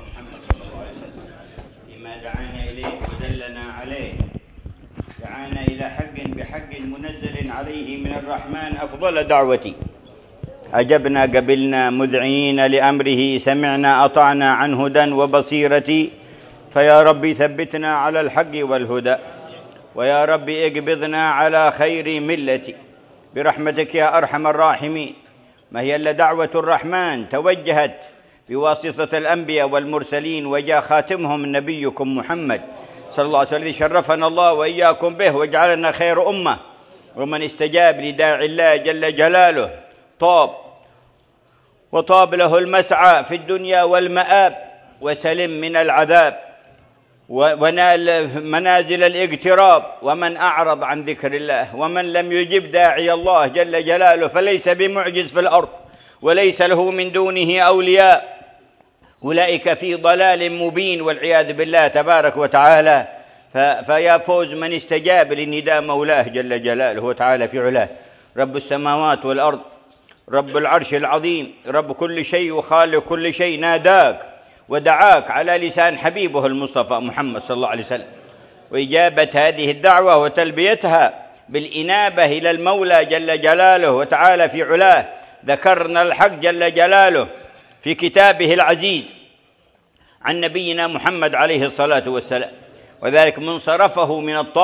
محمد صلى الله عليه وسلم فيما دعانا إليه ودلنا عليه. دعانا إلى حق بحق منزل عليه من الرحمن أفضل دعوتي. أجبنا قبلنا مذعنين لأمره، سمعنا أطعنا عن هدى وبصيرة. فيا ربي ثبتنا على الحق والهدى، ويا ربي اقبضنا على خير ملتي برحمتك يا أرحم الراحمين. ما هي إلا دعوة الرحمن توجهت بواسطة الأنبياء والمرسلين، وجاء خاتمهم نبيكم محمد صلى الله عليه وسلم الذي شرفنا الله وإياكم به وجعلنا خير أمة. ومن استجاب لداعي الله جل جلاله وطاب له المسعى في الدنيا والمآب، وسلم من العذاب ونال منازل الاقتراب. ومن أعرض عن ذكر الله ومن لم يجب داعي الله جل جلاله فليس بمعجز في الأرض، وليس له من دونه أولياء، أولئك في ضلال مبين والعياذ بالله تبارك وتعالى. فيا فوز من استجاب لنداء مولاه جل جلاله وتعالى في علاه. رب السماوات والأرض، رب العرش العظيم، رب كل شيء وخالق كل شيء، ناداك ودعاك على لسان حبيبه المصطفى محمد صلى الله عليه وسلم. وإجابة هذه الدعوة وتلبيتها بالإنابة إلى المولى جل جلاله وتعالى في علاه. ذكرنا الحق جل جلاله في كتابه العزيز عن نبينا محمد عليه الصلاة والسلام، وذلك منصرفه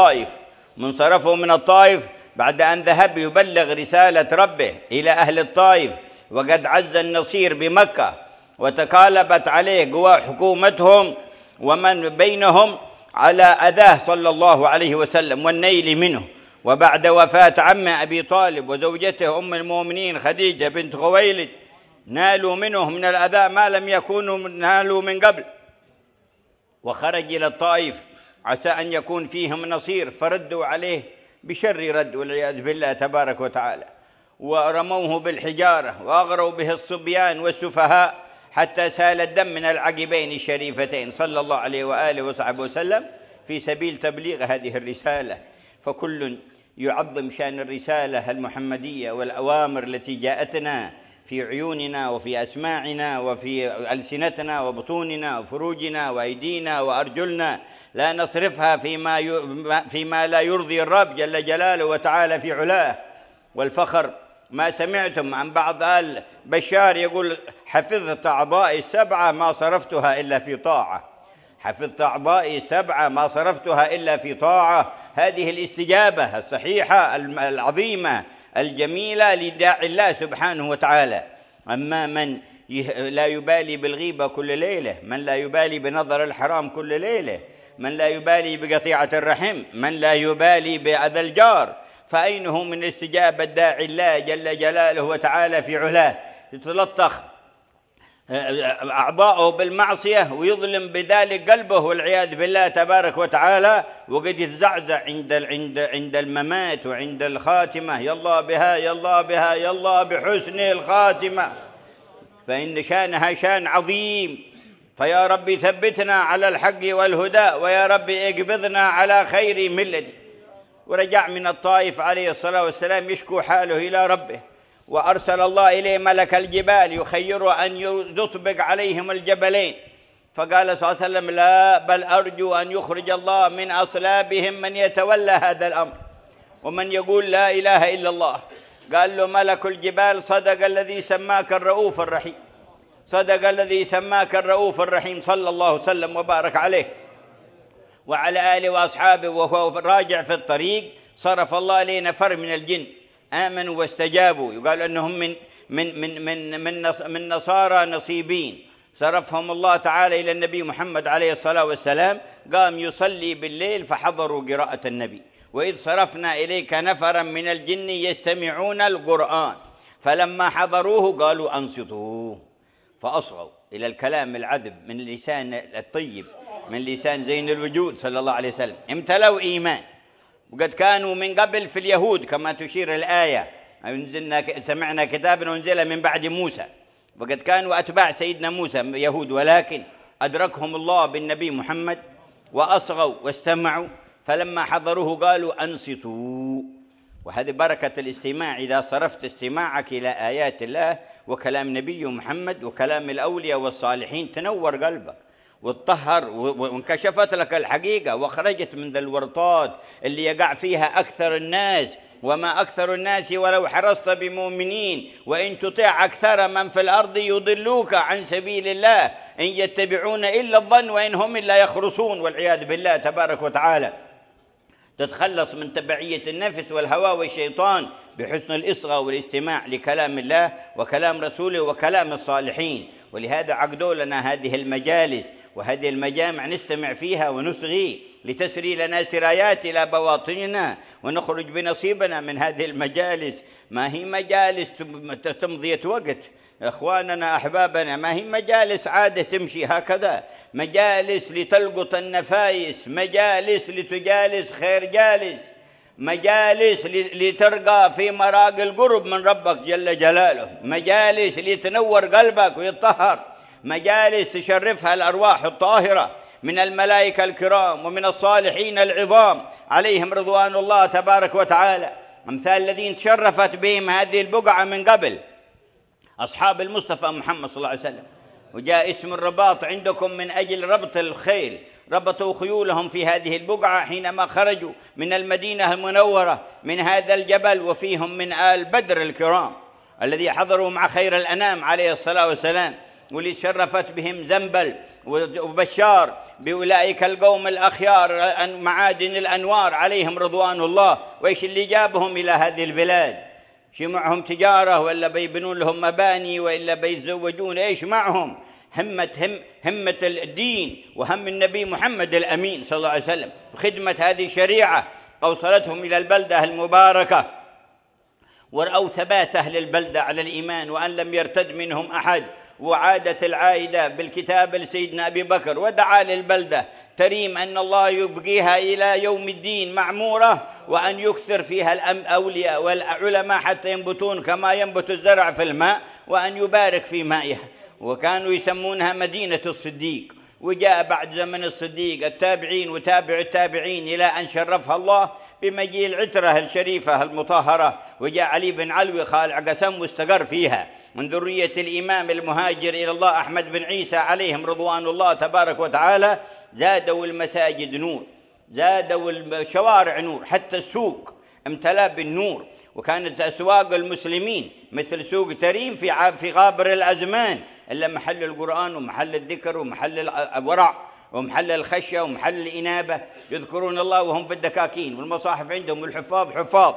من الطائف بعد أن ذهب يبلغ رسالة ربه إلى أهل الطائف، وقد عز النصير بمكة وتكالبت عليه قوى حكومتهم ومن بينهم على أذاه صلى الله عليه وسلم والنيل منه. وبعد وفاة عمه أبي طالب وزوجته أم المؤمنين خديجة بنت خويلد نالوا منه من الأذى ما لم يكونوا نالوا من قبل، وخرج إلى الطائف عسى أن يكون فيهم نصير، فردوا عليه بشر رد والعياذ بالله تبارك وتعالى، ورموه بالحجارة وأغروا به الصبيان والسفهاء حتى سال الدم من العقبين الشريفتين صلى الله عليه وآله وصحبه وسلم في سبيل تبليغ هذه الرسالة. فكل يعظم شأن الرسالة المحمدية والأوامر التي جاءتنا في عيوننا وفي أسماعنا وفي ألسنتنا وبطوننا وفروجنا وأيدينا وأرجلنا، لا نصرفها فيما لا يرضي الرب جل جلاله وتعالى في علاه. والفخر ما سمعتم عن بعض آل بشار يقول حفظت أعضائي السبعة ما صرفتها إلا في طاعة، حفظت أعضائي السبعة ما صرفتها إلا في طاعة. هذه الاستجابة الصحيحة العظيمة الجميلة لداعي الله سبحانه وتعالى. أما من لا يبالي بالغيبة كل ليلة، من لا يبالي بنظر الحرام كل ليلة، من لا يبالي بقطيعة الرحم، من لا يبالي بأذى الجار، فأينه من استجابة داعي الله جل جلاله وتعالى في علاه؟ يتلطخ أعضاءه بالمعصية ويظلم بذلك قلبه والعياذ بالله تبارك وتعالى، وقد يتزعزع عند الممات وعند الخاتمة. يلا بها يلا بها يلا بحسن الخاتمة، فإن شانها شان عظيم. فيا ربي ثبتنا على الحق والهدى، ويا ربي اقبضنا على خير ملتي. ورجع من الطائف عليه الصلاة والسلام يشكو حاله إلى ربه، وأرسل الله إليه ملك الجبال يخير أن يطبق عليهم الجبلين، فقال صلى الله عليه وسلم لا، بل أرجو أن يخرج الله من أصلابهم من يتولى هذا الأمر ومن يقول لا إله إلا الله. قال له ملك الجبال صدق الذي سماك الرؤوف الرحيم، صدق الذي سماك الرؤوف الرحيم صلى الله وسلم وبارك عليه وعلى آله وأصحابه. وهو راجع في الطريق صرف الله إليه نفر من الجن آمنوا واستجابوا، يقال أنهم من نصارى نصيبين، صرفهم الله تعالى إلى النبي محمد عليه الصلاة والسلام، قام يصلي بالليل فحضروا قراءة النبي. وإذ صرفنا إليك نفرا من الجن يستمعون القرآن فلما حضروه قالوا أنصتوا، فأصغوا إلى الكلام العذب من لسان الطيب من لسان زين الوجود صلى الله عليه وسلم. امتلوا إيمان، وقد كانوا من قبل في اليهود كما تشير الآية سمعنا كتابا أنزل من بعد موسى، وقد كانوا أتباع سيدنا موسى يهود، ولكن أدركهم الله بالنبي محمد وأصغوا واستمعوا، فلما حضروه قالوا أنصتوا. وهذه بركة الاستماع، إذا صرفت استماعك إلى آيات الله وكلام نبي محمد وكلام الأولياء والصالحين تنور قلبك وتطهر وانكشفت لك الحقيقة وخرجت من ذا الورطات اللي يقع فيها أكثر الناس. وما أكثر الناس ولو حرصت بمؤمنين وإن تطيع أكثر من في الأرض يضلوك عن سبيل الله إن يتبعون إلا الظن وإن هم إلا يخرصون، والعياذ بالله تبارك وتعالى. تتخلص من تبعية النفس والهوى والشيطان بحسن الإصغاء والاستماع لكلام الله وكلام رسوله وكلام الصالحين. ولهذا عقدوا لنا هذه المجالس وهذه المجامع نستمع فيها ونصغي لتسري لنا سرايات إلى بواطننا ونخرج بنصيبنا من هذه المجالس. ما هي مجالس تمضية وقت إخواننا أحبابنا، ما هي مجالس عادة تمشي هكذا، مجالس لتلقط النفايس، مجالس لتجالس خير جالس، مجالس لترقى في مراقي القرب من ربك جل جلاله، مجالس لتنور قلبك ويطهر، مجالس تشرفها الأرواح الطاهرة من الملائكة الكرام ومن الصالحين العظام عليهم رضوان الله تبارك وتعالى، أمثال الذين تشرفت بهم هذه البقعة من قبل أصحاب المصطفى محمد صلى الله عليه وسلم. وجاء اسم الرباط عندكم من أجل ربط الخيل، ربطوا خيولهم في هذه البقعة حينما خرجوا من المدينة المنورة من هذا الجبل، وفيهم من آل بدر الكرام الذي حضروا مع خير الأنام عليه الصلاة والسلام، واللي شرفت بهم زنبل وبشار بأولئك القوم الأخيار معادن الأنوار عليهم رضوان الله. وإيش اللي جابهم إلى هذه البلاد؟ شي معهم تجارة ولا بيبنون لهم مباني وإلا بيتزوجون؟ إيش معهم؟ همة الدين وهم النبي محمد الأمين صلى الله عليه وسلم وخدمة هذه الشريعة أوصلتهم إلى البلدة المباركة، ورأوا ثبات أهل البلدة على الإيمان وأن لم يرتد منهم أحد، وعادت العائدة بالكتاب لسيدنا أبي بكر ودعا للبلدة تريم أن الله يبقيها إلى يوم الدين معمورة، وأن يكثر فيها الأولياء والعلماء حتى ينبتون كما ينبت الزرع في الماء، وأن يبارك في مائها. وكانوا يسمونها مدينة الصديق. وجاء بعد زمن الصديق التابعين وتابع التابعين إلى أن شرفها الله بمجيء العترة الشريفة المطهرة، وجاء علي بن علوي خالع قسم واستقر فيها من ذرية الإمام المهاجر إلى الله أحمد بن عيسى عليهم رضوان الله تبارك وتعالى. زادوا المساجد نور، زادوا الشوارع نور، حتى السوق امتلأ بالنور. وكانت أسواق المسلمين مثل سوق تريم في غابر الأزمان إلا محل القرآن ومحل الذكر ومحل الورع ومحل الخشية ومحل الإنابة، يذكرون الله وهم في الدكاكين، والمصاحف عندهم والحفاظ حفاظ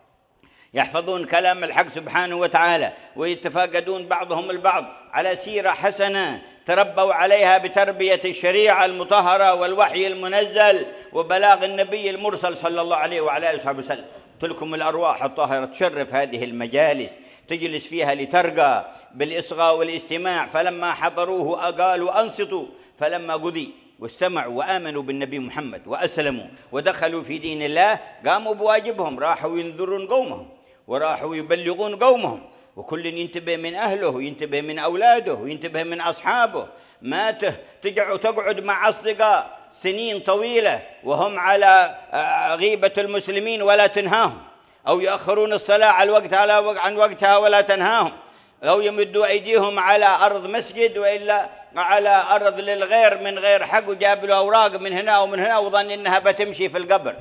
يحفظون كلام الحق سبحانه وتعالى، ويتفاقدون بعضهم البعض على سيرة حسنة تربوا عليها بتربية الشريعة المطهرة والوحي المنزل وبلاغ النبي المرسل صلى الله عليه وعلى آله وصحبه وسلم. تلكم الأرواح الطاهرة تشرف هذه المجالس، تجلس فيها لترقى بالإصغاء والاستماع. فلما حضروه قالوا أنصتوا، فلما قضي واستمعوا وآمنوا بالنبي محمد وأسلموا ودخلوا في دين الله قاموا بواجبهم، راحوا ينذرون قومهم وراحوا يبلغون قومهم، وكل ينتبه من أهله وينتبه من أولاده وينتبه من أصحابه. ما تقعد مع أصدقاء سنين طويلة وهم على غيبة المسلمين ولا تنهاهم، أو يأخرون الصلاة عن وقتها ولا تنهاهم، أو يمدوا أيديهم على أرض مسجد وإلا على أرض للغير من غير حق، وجاب له أوراق من هنا ومن هنا وظن إنها بتمشي في القبر.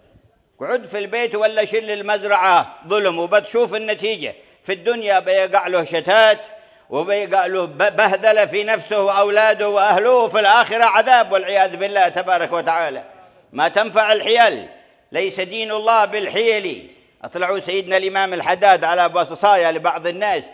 قعد في البيت ولا شل المزرعة ظلم، وبتشوف النتيجة في الدنيا بيقع له شتات وبيقع له بهدلة في نفسه وأولاده وأهله، في الآخرة عذاب والعياذ بالله تبارك وتعالى. ما تنفع الحيل، ليس دين الله بالحيل. أطلعوا سيدنا الإمام الحداد على وصايا لبعض الناس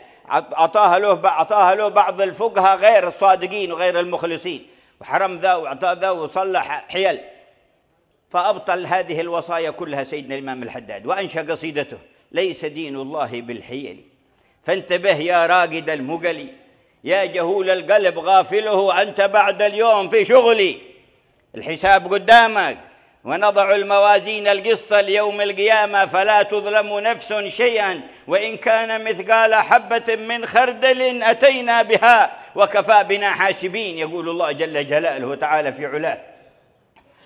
أعطاها له بعض الفقهاء غير الصادقين وغير المخلصين، وحرم ذا وأعطى ذا وصلح حيل، فأبطل هذه الوصايا كلها سيدنا الإمام الحداد وأنشأ قصيدته ليس دين الله بالحيل. فانتبه يا راقد المقلي، يا جهول القلب غافله، أنت بعد اليوم في شغلي. الحساب قدامك، ونضع الموازين القسط ليوم القيامة فلا تظلم نفس شيئا وإن كان مثقال حبة من خردل أتينا بها وكفى بنا حاسبين، يقول الله جل جلاله تعالى في علاه.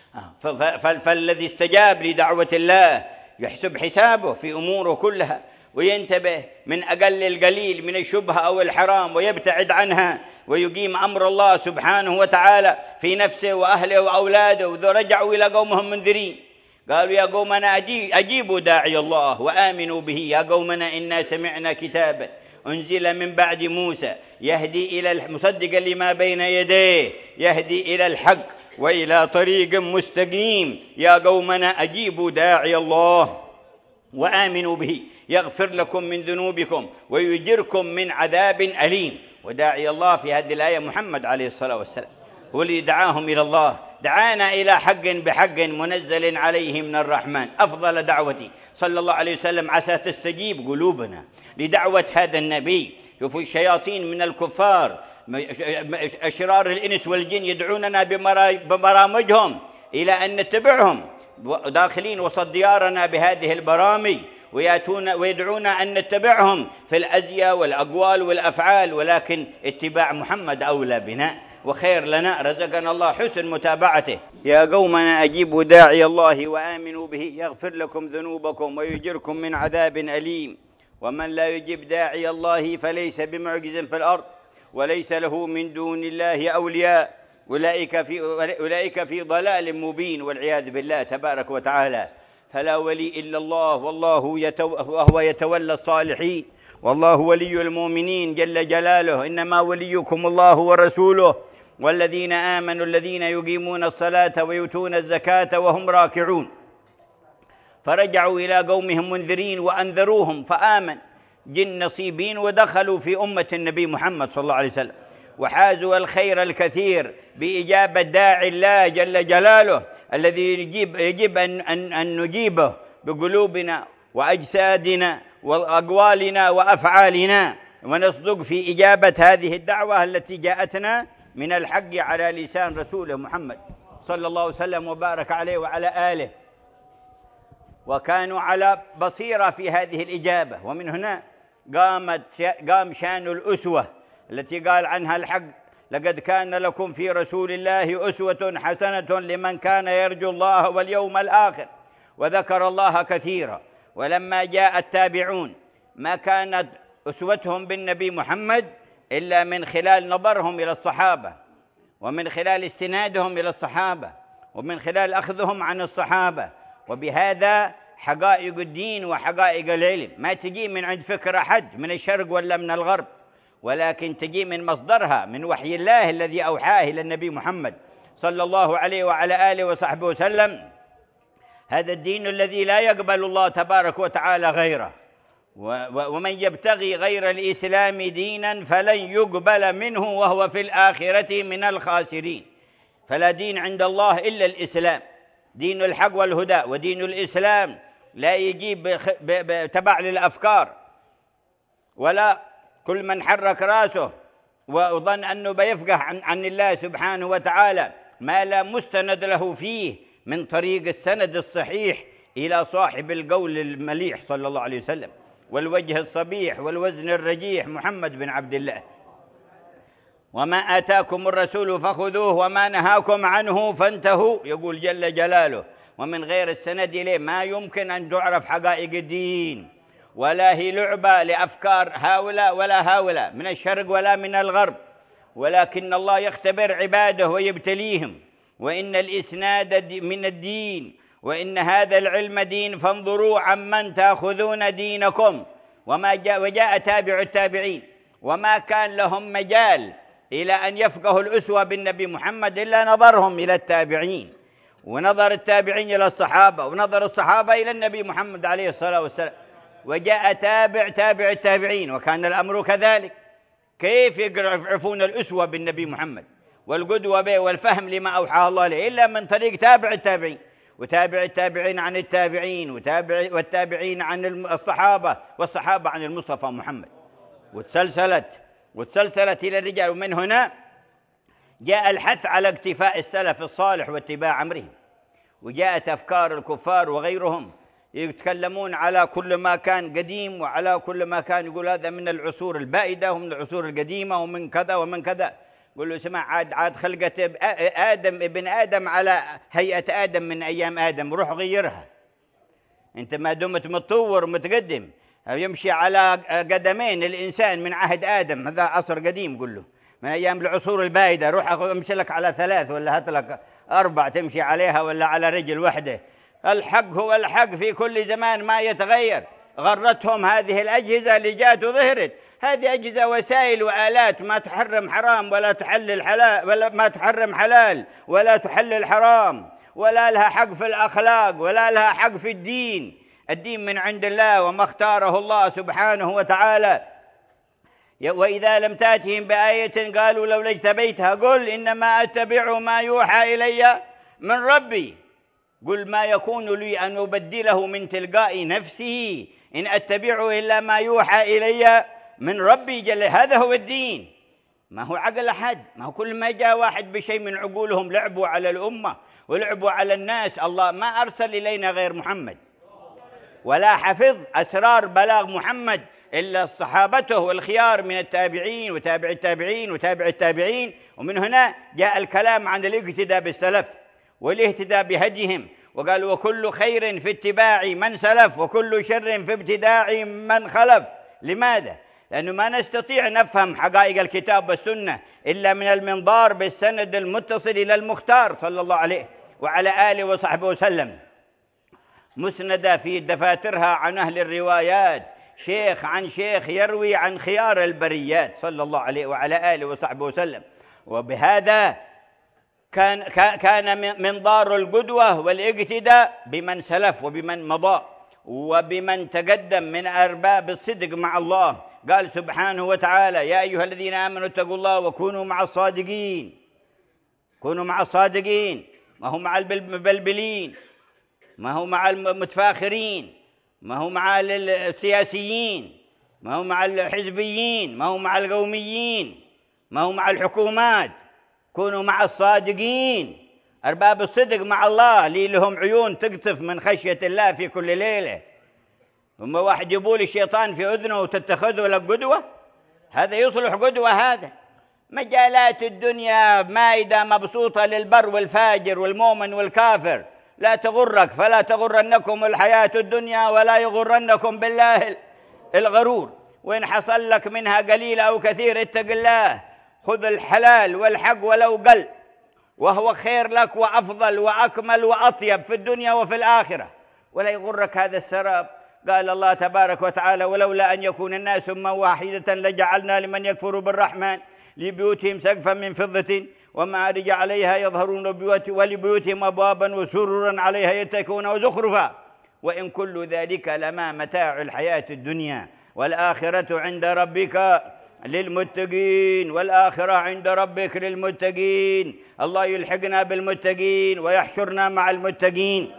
فالذي استجاب لدعوة الله يحسب حسابه في أموره كلها، وينتبه من أقل القليل من الشبهة أو الحرام ويبتعد عنها، ويقيم أمر الله سبحانه وتعالى في نفسه وأهله وأولاده. وذو رجعوا إلى قومهم منذرين قالوا يا قومنا أجيبوا داعي الله وآمنوا به. يا قومنا إنا سمعنا كتابا أنزل من بعد موسى يهدي إلى مصدقا لما بين يديه يهدي إلى الحق وإلى طريق مستقيم. يا قومنا أجيبوا داعي الله وآمنوا به يغفر لكم من ذنوبكم ويجركم من عذاب أليم. وداعي الله في هذه الآية محمد عليه الصلاة والسلام، هو اللي دعاهم إلى الله، دعانا إلى حق بحق منزل عليه من الرحمن. أفضل دعوتي صلى الله عليه وسلم عسى تستجيب قلوبنا لدعوة هذا النبي. شوفوا الشياطين من الكفار أشرار الإنس والجن يدعوننا ببرامجهم إلى أن نتبعهم، داخلين وسط ديارنا بهذه البرامج ويدعون أن نتبعهم في الأزياء والأقوال والأفعال، ولكن اتباع محمد أولى بنا وخير لنا، رزقنا الله حسن متابعته. يا قومنا أجيبوا داعي الله وآمنوا به يغفر لكم ذنوبكم ويجركم من عذاب أليم. ومن لا يجيب داعي الله فليس بمعجز في الأرض وليس له من دون الله أولياء أولئك في ضلال مبين والعياذ بالله تبارك وتعالى. فلا ولي إلا الله وهو يتولى الصالحين، والله ولي المؤمنين جل جلاله. إنما وليكم الله ورسوله والذين آمنوا الذين يقيمون الصلاة ويؤتون الزكاة وهم راكعون. فرجعوا إلى قومهم منذرين وأنذروهم فآمن جن نصيبين ودخلوا في أمة النبي محمد صلى الله عليه وسلم وحازوا الخير الكثير بإجابة داعي الله جل جلاله الذي يجب أن نجيبه بقلوبنا وأجسادنا وأقوالنا وأفعالنا، ونصدق في إجابة هذه الدعوة التي جاءتنا من الحق على لسان رسوله محمد صلى الله عليه وسلم وبارك عليه وعلى آله. وكانوا على بصيرة في هذه الإجابة. ومن هنا قام شان الأسوة التي قال عنها الحق لقد كان لكم في رسول الله أسوة حسنة لمن كان يرجو الله واليوم الآخر وذكر الله كثيرا. ولما جاء التابعون ما كانت أسوتهم بالنبي محمد إلا من خلال نظرهم إلى الصحابة، ومن خلال استنادهم إلى الصحابة، ومن خلال أخذهم عن الصحابة. وبهذا حقائق الدين وحقائق العلم ما تجي من عند فكر أحد من الشرق ولا من الغرب، ولكن تجي من مصدرها من وحي الله الذي أوحاه إلى النبي محمد صلى الله عليه وعلى آله وصحبه وسلم. هذا الدين الذي لا يقبل الله تبارك وتعالى غيره، ومن يبتغي غير الإسلام دينا فلن يقبل منه وهو في الآخرة من الخاسرين. فلا دين عند الله إلا الإسلام، دين الحق والهدى. ودين الإسلام لا يجيب تبع للأفكار، ولا كل من حرك راسه وظن أنه بيفقه عن الله سبحانه وتعالى ما لا مستند له فيه من طريق السند الصحيح إلى صاحب القول المليح صلى الله عليه وسلم والوجه الصبيح والوزن الرجيح محمد بن عبد الله. وما آتاكم الرسول فخذوه وما نهاكم عنه فانتهوا، يقول جل جلاله. ومن غير السند إليه ما يمكن أن تعرف حقائق الدين، ولا هي لعبة لأفكار هؤلاء ولا هؤلاء من الشرق ولا من الغرب، ولكن الله يختبر عباده ويبتليهم. وإن الإسناد من الدين، وإن هذا العلم دين، فانظروا عمن تأخذون دينكم. وجاء تابع التابعين وما كان لهم مجال إلى أن يفقهوا الأسوة بالنبي محمد إلا نظرهم إلى التابعين، ونظر التابعين إلى الصحابة، ونظر الصحابة إلى النبي محمد عليه الصلاة والسلام. وجاء تابع التابعين وكان الأمر كذلك. كيف يعرفون الأسوة بالنبي محمد والقدوة به والفهم لما أوحاه الله له إلا من طريق تابع التابعين، وتابع التابعين عن التابعين، والتابعين عن الصحابة، والصحابة عن المصطفى محمد، وتسلسلت إلى الرجال. ومن هنا جاء الحث على اقتفاء السلف الصالح واتباع أمرهم. وجاءت أفكار الكفار وغيرهم يتكلمون على كل ما كان قديم وعلى كل ما كان، يقول هذا من العصور البائدة ومن العصور القديمة ومن كذا ومن كذا. يقول له سمع عاد خلقة ابن آدم على هيئة آدم من أيام آدم، روح غيرها. أنت ما دمت متطور ومتقدم يمشي على قدمين الإنسان من عهد آدم، هذا عصر قديم كله من أيام العصور البائدة. روح امشي لك على 3 ولا هات لك 4 تمشي عليها ولا على رجل واحدة. الحق هو الحق في كل زمان ما يتغير. غرتهم هذه الأجهزة اللي جات وظهرت. هذه أجهزة وسائل وآلات ما تحرم حرام ولا تحلل حلال، ولا ما تحرم حلال ولا تحلل حرام، ولا لها حق في الأخلاق ولا لها حق في الدين. الدين من عند الله وما اختاره الله سبحانه وتعالى. وإذا لم تأتهم بآية قالوا لولا اجتبيتها قل إنما أتبع ما يوحى إلي من ربي. قل ما يكون لي أن أبدله من تلقاء نفسي إن أتبع إلا ما يوحى إلي من ربي جل. هذا هو الدين، ما هو عقل أحد. ما هو كل ما جاء واحد بشيء من عقولهم لعبوا على الأمة ولعبوا على الناس. الله ما أرسل إلينا غير محمد، ولا حفظ أسرار بلاغ محمد إلا صحابته والخيار من التابعين وتابع التابعين وتابع التابعين. ومن هنا جاء الكلام عن الاقتداء بالسلف والاهتداء بهديهم. وقال وكل خير في اتباع من سلف وكل شر في ابتداع من خلف. لماذا؟ لأنه ما نستطيع نفهم حقائق الكتاب والسنة إلا من المنظار بالسند المتصل إلى المختار صلى الله عليه وعلى آله وصحبه وسلم، مسندة في دفاترها عن أهل الروايات، شيخ عن شيخ يروي عن خيار البريات صلى الله عليه وعلى آله وصحبه وسلم. وبهذا كان منظار القدوة والاقتداء بمن سلف وبمن مضى وبمن تقدم من أرباب الصدق مع الله. قال سبحانه وتعالى يا أيها الذين آمنوا اتقوا الله وكونوا مع الصادقين. كونوا مع الصادقين، ما هو مع المبلبلين، ما هو مع المتفاخرين، ما هو مع السياسيين، ما هو مع الحزبيين، ما هو مع القوميين، ما هو مع الحكومات. كونوا مع الصادقين، أرباب الصدق مع الله اللي لهم عيون تقطف من خشية الله في كل ليلة. ثم واحد يبول الشيطان في أذنه وتتخذه لك قدوة، هذا يصلح قدوة؟ هذا مجالات الدنيا مائدة مبسوطة للبر والفاجر والمؤمن والكافر. لا تغرك فلا تغرنكم الحياة الدنيا ولا يغرنكم بالله الغرور. وإن حصل لك منها قليل أو كثير اتق الله، خذ الحلال والحق ولو قل، وهو خير لك وأفضل وأكمل وأطيب في الدنيا وفي الآخرة. ولا يغرك هذا السراب. قال الله تبارك وتعالى ولولا أن يكون الناس أمة واحدة لجعلنا لمن يكفر بالرحمن لبيوتهم سقفا من فضة ومعارج عليها يظهرون ولبيوتهم أبوابا وسررا عليها يتكئون وزخرفا وإن كل ذلك لما متاع الحياة الدنيا والآخرة عند ربك للمتقين. والآخرة عند ربك للمتقين. الله يلحقنا بالمتقين ويحشرنا مع المتقين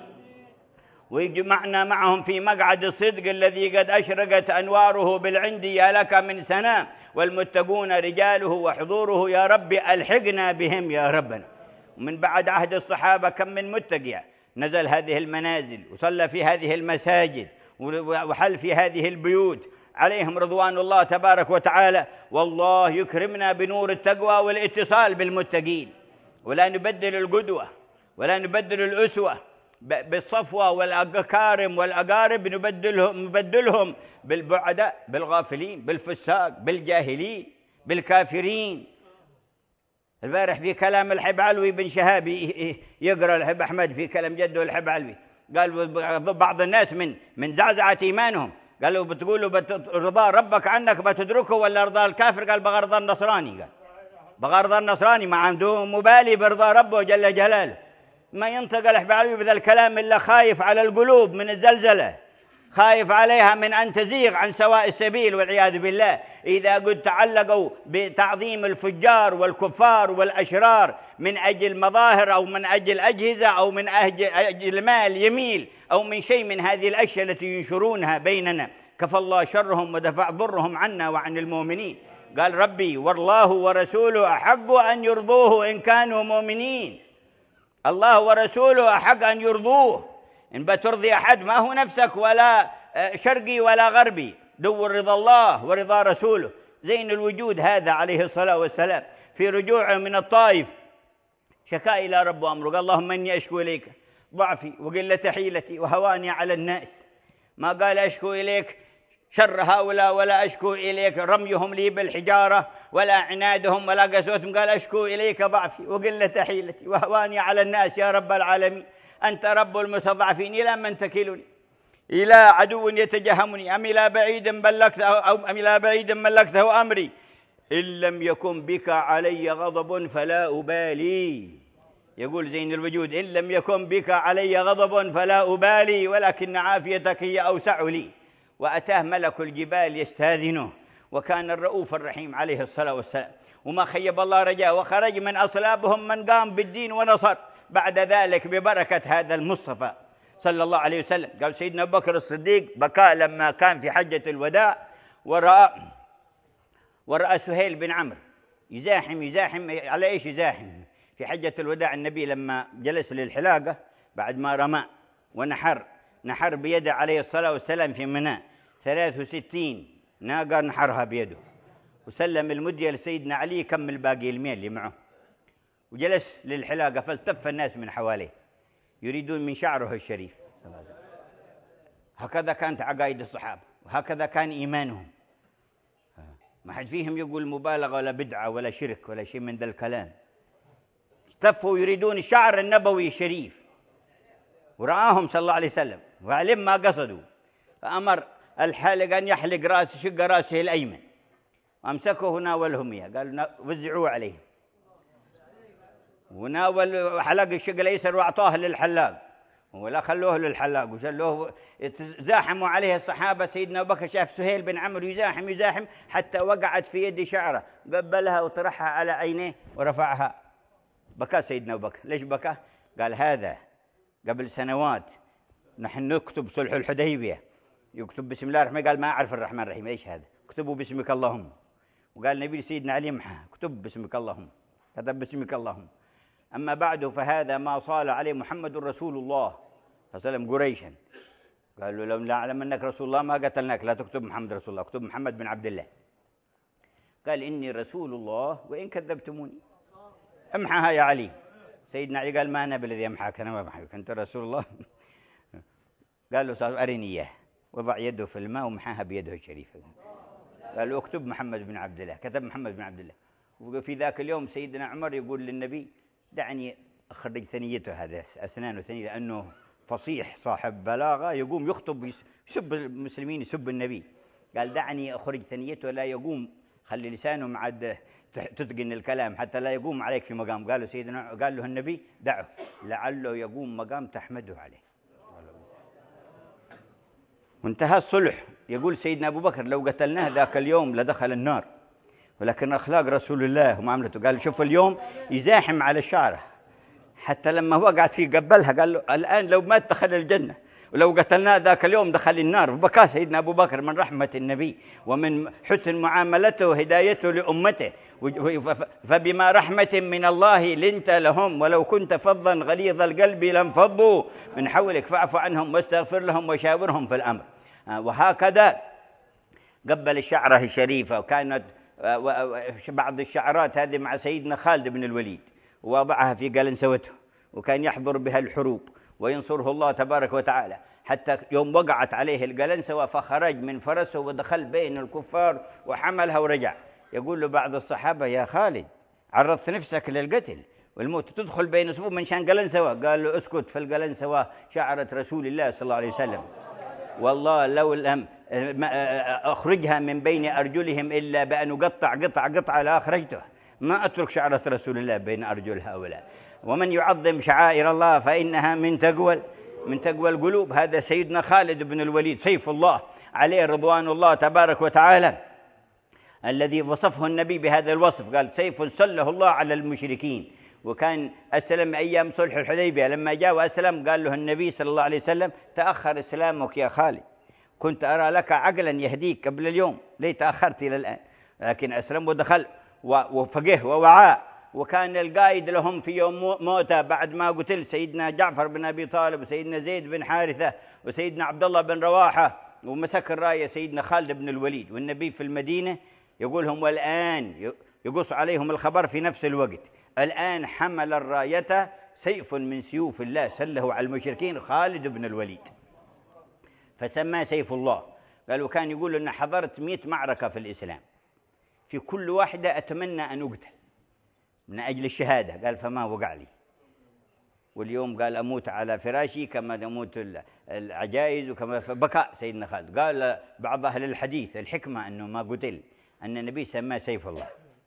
ويجمعنا معهم في مقعد الصدق الذي قد أشرقت أنواره بالعند يا لك من سنة والمتقون رجاله وحضوره يا رب ألحقنا بهم يا ربنا. ومن بعد عهد الصحابة كم من متقي نزل هذه المنازل وصلى في هذه المساجد وحل في هذه البيوت عليهم رضوان الله تبارك وتعالى. والله يكرمنا بنور التقوى والاتصال بالمتقين، ولا نبدل القدوة ولا نبدل الأسوة بالصفوة والأكارم والأقارب، نبدلهم بالبعداء بالغافلين بالفساق بالجاهلين بالكافرين. البارح في كلام الحب علوي بن شهاب يقرأ الحب أحمد في كلام جده الحب علوي، قال بعض الناس من زعزعة إيمانهم قالوا بتقولوا رضا ربك عنك بتدركه ولا رضا الكافر؟ قال بغى رضا النصراني. قال بغى رضا النصراني، ما عنده مبالي برضا ربه جل جلاله. ما ينطق الحبالي بذا الكلام إلا خايف على القلوب من الزلزلة، خايف عليها من أن تزيغ عن سواء السبيل والعياذ بالله. إذا قد تعلقوا بتعظيم الفجار والكفار والأشرار من أجل مظاهر أو من أجل أجهزة أو من أجل مال يميل أو من شيء من هذه الأشياء التي ينشرونها بيننا، كفى الله شرهم ودفع ضرهم عنا وعن المؤمنين. قال ربي والله ورسوله أحق أن يرضوه إن كانوا مؤمنين. الله ورسوله أحق أن يرضوه. إن بترضي أحد ما هو نفسك ولا شرقي ولا غربي، دور رضا الله ورضا رسوله. زين الوجود هذا عليه الصلاة والسلام في رجوعه من الطائف شكا إلى رب أمره، قال اللهم إني أشكو إليك ضعفي وقلة حيلتي وهواني على الناس. ما قال أشكو إليك شر هؤلاء ولا أشكو إليك رميهم لي بالحجارة ولا عنادهم ولا قسوتهم. قال أشكو إليك ضعفي وقلة حيلتي وهواني على الناس يا رب العالمين، أنت رب المستضعفين. إلى من تكلني؟ إلى عدو يتجهمني أم إلى بعيد بلغته أو أم إلى بعيد ملكته أمري؟ إن لم يكن بك علي غضب فلا أبالي. يقول زين الوجود إن لم يكن بك علي غضب فلا أبالي ولكن عافيتك هي أوسع لي. وأتاه ملك الجبال يستاذنه، وكان الرؤوف الرحيم عليه الصلاة والسلام، وما خيب الله رجاء، وخرج من أصلابهم من قام بالدين ونصر بعد ذلك ببركة هذا المصطفى صلى الله عليه وسلم. قال سيدنا أبو بكر الصديق بكى لما كان في حجة الوداع ورأى سهيل بن عمرو يزاحم على إيش يزاحم؟ في حجة الوداع النبي لما جلس للحلاقة بعد ما رمى ونحر بيده عليه الصلاة والسلام في منى 63 ناقة نحرها بيده، وسلم المدية لسيدنا علي يكمل باقي الميل اللي معه، وجلس للحلاقة فالتف الناس من حواليه يريدون من شعره الشريف. هكذا كانت عقائد الصحابة وهكذا كان إيمانهم، ما حد فيهم يقول مبالغة ولا بدعة ولا شرك ولا شيء من ذا الكلام. التفوا يريدون الشعر النبوي الشريف، ورآهم صلى الله عليه وسلم وعلم ما قصدوا، فأمر الحالق أن يحلق رأسه شق رأسه الأيمن، وأمسكه وناولهم إياه، قال وزعوه عليه، وناول حلق الشق الأيسر وأعطاه للحلاق ولا خلوه للحلاق وشلوه. زاحموا عليه الصحابة، سيدنا أبو بكر شاف سهيل بن عمرو يزاحم حتى وقعت في يد شعره، قبلها وطرحها على عينيه ورفعها. بكى سيدنا أبو بكر. ليش بكى؟ قال هذا قبل سنوات نحن نكتب صلح الحديبية، يكتب بسم الله الرحمن، قال ما أعرف الرحمن الرحيم إيش هذا، اكتبوا باسمك اللهم. وقال النبي سيدنا علي امحى اكتب باسمك اللهم، كتب باسمك اللهم. أما بعد فهذا ما صال عليه محمد رسول الله صلى الله عليه وسلم قريشا، قالوا لو نعلم أنك رسول الله ما قتلناك، لا تكتب محمد رسول الله، اكتب محمد بن عبد الله. قال إني رسول الله وإن كذبتموني، امحها يا علي. سيدنا علي قال ما أنا بالذي امحاك، أنا ما امحاك، أنت رسول الله. قال له أرني إياه، وضع يده في الماء ومحاها بيده الشريفة، قال له اكتب محمد بن عبد الله، كتب محمد بن عبد الله. وفي ذاك اليوم سيدنا عمر يقول للنبي دعني أخرج ثنيته، هذا أسنانه ثنية لأنه فصيح صاحب بلاغة، يقوم يخطب يسب المسلمين يسب النبي، قال دعني أخرج ثنيته لا يقوم، خلي لسانه معد تتقن الكلام حتى لا يقوم عليك في مقام. قال له النبي دعه لعله يقوم مقام تحمده عليه. وانتهى الصلح. يقول سيدنا أبو بكر لو قتلناه ذاك اليوم لدخل النار، ولكن أخلاق رسول الله ومعاملته، قال شوف اليوم يزاحم على الشعرة حتى لما وقعت فيه قبلها، قال له الآن لو مات دخل الجنة، ولو قتلناه ذاك اليوم دخل النار. وبكى سيدنا أبو بكر من رحمة النبي ومن حسن معاملته وهدايته لأمته، فبما رحمة من الله لنت لهم ولو كنت فظا غليظ القلب لانفضوا من حولك فاعف عنهم واستغفر لهم وشاورهم في الأمر. وهكذا قبل الشعرة الشريفة. وكانت بعض الشعرات هذه مع سيدنا خالد بن الوليد ووضعها في قلنسوته، وكان يحضر بها الحروب وينصره الله تبارك وتعالى، حتى يوم وقعت عليه القلنسوة فخرج من فرسه ودخل بين الكفار وحملها ورجع. يقول له بعض الصحابة يا خالد عرضت نفسك للقتل والموت تدخل بين صفوف من شان قلنسوة؟ قال له اسكت، في القلنسوة شعرة رسول الله صلى الله عليه وسلم، والله لو لم أخرجها من بين أرجلهم إلا بأن أقطع قطعة لأخرجته، ما أترك شعرة رسول الله بين أرجل هؤلاء. ومن يعظم شعائر الله فإنها من تقوى القلوب. هذا سيدنا خالد بن الوليد سيف الله عليه رضوان الله تبارك وتعالى، الذي وصفه النبي بهذا الوصف، قال سيف سله الله على المشركين. وكان أسلم أيام صلح الحديبية، لما جاء وأسلم قال له النبي صلى الله عليه وسلم تأخر إسلامك يا خالد، كنت أرى لك عقلا يهديك قبل اليوم، ليه تأخرت إلى الآن؟ لكن أسلم ودخل وفقه ووعاء، وكان القائد لهم في يوم موته بعد ما قتل سيدنا جعفر بن أبي طالب وسيدنا زيد بن حارثة وسيدنا عبد الله بن رواحة، ومسك الراية سيدنا خالد بن الوليد، والنبي في المدينة يقولهم والآن يقص عليهم الخبر في نفس الوقت، الآن حمل الراية سيف من سيوف الله سله على المشركين خالد بن الوليد، فسماه سيف الله. قال وكان يقول أن حضرت 100 معركة في الإسلام، في كل واحدة أتمنى أن أقتل من أجل الشهادة. قال فما وقع لي، واليوم قال أموت على فراشي كما تموت العجائز وكما بكاء سيدنا خالد. قال بعض أهل الحديث الحكمة أنه ما قتل أن النبي سماه سيف الله،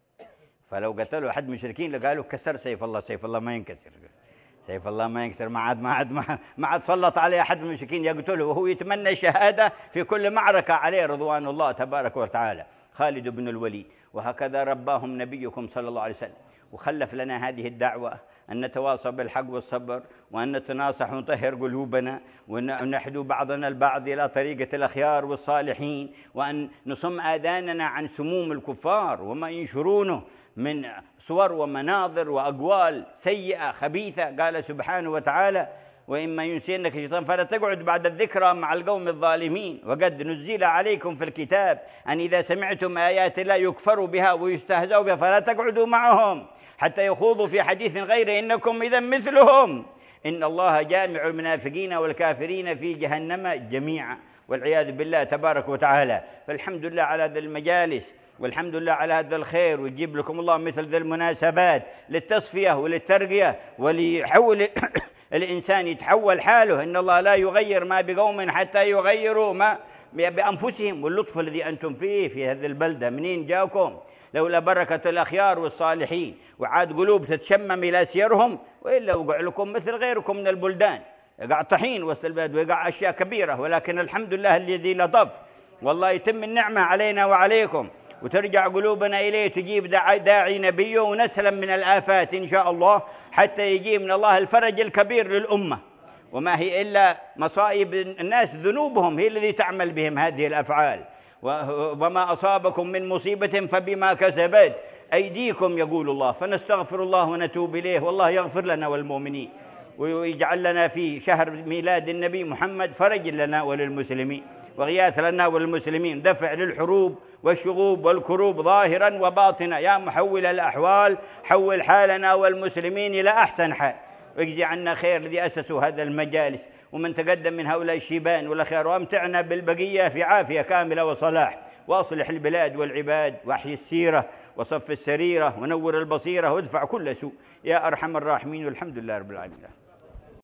فلو قتلوا أحد مشركين لقالوا كسر سيف الله، سيف الله ما ينكسر، سيف الله ما ينكسر، ما عاد سلط عليه أحد المشركين يقتله، وهو يتمنى الشهادة في كل معركة عليه رضوان الله تبارك وتعالى. خالد بن الوليد. وهكذا رباهم نبيكم صلى الله عليه وسلم، وخلف لنا هذه الدعوة أن نتواصى بالحق والصبر، وأن نتناصح ونطهر قلوبنا، وأن نحدو بعضنا البعض إلى طريقة الأخيار والصالحين، وأن نصم آذاننا عن سموم الكفار وما ينشرونه من صور ومناظر وأقوال سيئة خبيثة. قال سبحانه وتعالى وإما ينسينك شيطان فلا تقعد بعد الذكرى مع القوم الظالمين، وقد نزل عليكم في الكتاب أن إذا سمعتم آيات الله يكفر بها ويستهزأ بها فلا تقعدوا معهم حتى يخوضوا في حديث غيره إنكم إذا مثلهم إن الله جامع المنافقين والكافرين في جهنم جميعا، والعياذ بالله تبارك وتعالى. فالحمد لله على هذه المجالس، والحمد لله على هذا الخير، ويجيب لكم الله مثل ذي المناسبات للتصفية وللترقية وليحول الإنسان يتحول حاله. إن الله لا يغير ما بقوم حتى يغيروا ما بأنفسهم. واللطف الذي أنتم فيه في هذه البلدة منين جاكم؟ لولا بركة الأخيار والصالحين، وعاد قلوب تتشمم إلى سيرهم، وإلا وقع لكم مثل غيركم من البلدان، يقع طحين وسط البلد ويقع أشياء كبيرة. ولكن الحمد لله الذي لطف، والله يتم النعمة علينا وعليكم، وترجع قلوبنا إليه، تجيب داعي نبيه، ونسلم من الآفات إن شاء الله، حتى يجي من الله الفرج الكبير للأمة. وما هي إلا مصائب الناس، ذنوبهم هي الذي تعمل بهم هذه الأفعال. وما أصابكم من مصيبة فبما كسبت أيديكم يقول الله، فنستغفر الله ونتوب إليه، والله يغفر لنا والمؤمنين، ويجعل لنا في شهر ميلاد النبي محمد فرج لنا وللمسلمين، وغياث لنا وللمسلمين، دفع للحروب والشغوب والكروب ظاهرا وباطنا. يا محول الأحوال حول حالنا والمسلمين إلى أحسن حال، واجزي عنا خير الذي أسسوا هذا المجالس ومن تقدم من هؤلاء الشيبان والأخيار، وأمتعنا بالبقية في عافية كاملة وصلاح، وأصلح البلاد والعباد، وأحيي السيرة وصف السريرة ونور البصيرة، وادفع كل سوء يا أرحم الراحمين، والحمد لله رب العالمين.